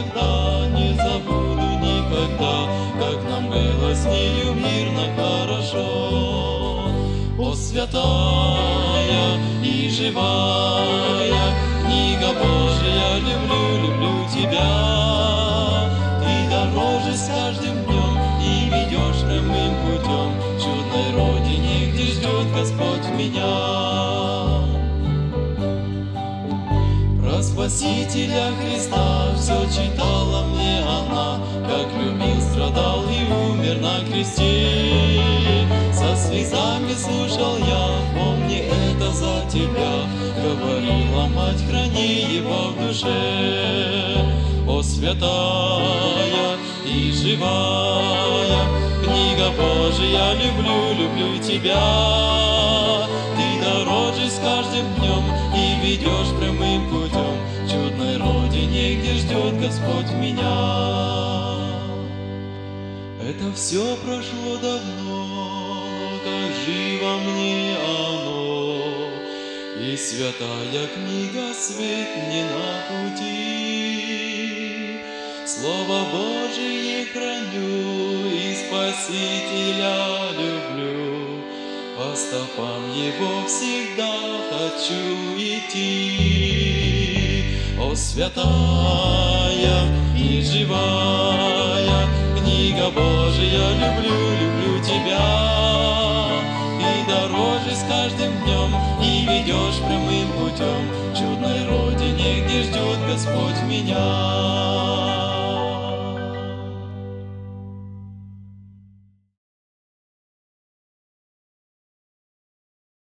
никогда, не забуду никогда, как нам было с нею мирно, хорошо. О, святая и живая книга Божия, люблю, люблю тебя. Ты дороже с каждым днем и ведешь прямым путем к чудной родине, где ждет Господь меня. Про Спасителя Христа все читала мне она, как любил, страдал и умер на кресте. Со слезами слушал я, помни это за тебя, говорила мать, храни его в душе. О, святая и живая книга Божия, люблю, люблю тебя. Ты дороже с каждым днем и ведешь прямым путем к чудной родине, где ждет Господь меня. Это все прошло давно, как живо мне оно, и святая книга свет мне на пути. Слово Божие храню и Спасителя люблю, по стопам Его всегда хочу идти. О, святая и живая книга Божия, люблю, люблю тебя. Ты дороже с каждым днем и ведешь прямым путем к чудной родине, где ждет Господь меня.